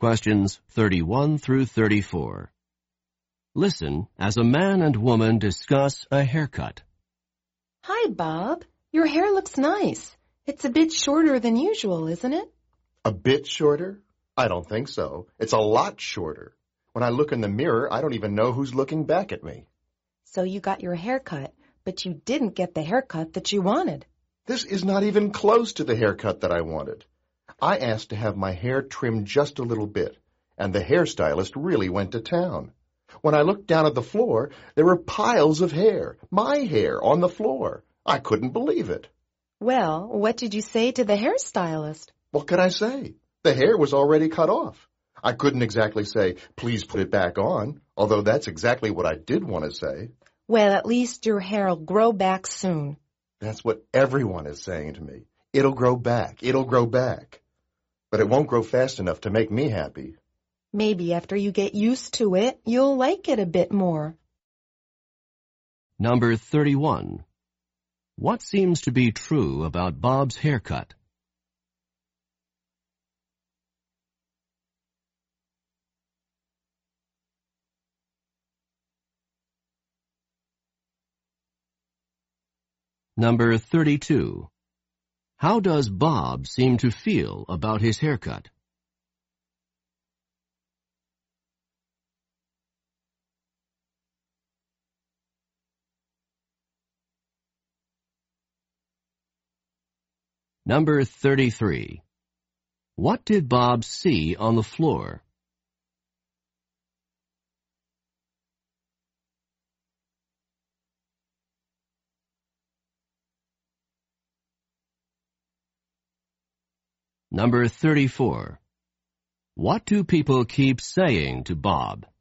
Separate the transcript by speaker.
Speaker 1: Questions 31 through 34. Listen as a man and woman discuss a haircut.
Speaker 2: Hi, Bob. Your hair looks nice. It's a bit shorter than usual, isn't it?
Speaker 3: A bit shorter? I don't think so. It's a lot shorter. When I look in the mirror, I don't even know who's looking back at me.
Speaker 2: So you got your hair cut, but you didn't get the haircut that you wanted.
Speaker 3: This is not even close to the haircut that I wanted. I asked to have my hair trimmed just a little bit, and the hairstylist really went to town. When I looked down at the floor, there were piles of hair, my hair, on the floor. I couldn't believe it.
Speaker 2: Well, what did you say to the hairstylist?
Speaker 3: What could I say? The hair was already cut off. I couldn't exactly say, please put it back on, although that's exactly what I did want to say.
Speaker 2: Well, at least your hair'll grow back soon.
Speaker 3: That's what everyone is saying to me. It'll grow back. It'll grow back. But it won't grow fast enough to make me happy.
Speaker 2: Maybe after you get used to it, you'll like it a bit more.
Speaker 1: Number 31. What seems to be true about Bob's haircut? Number 32. How does Bob seem to feel about his haircut? Number 33. What did Bob see on the floor? Number 34. What do people keep saying to Bob?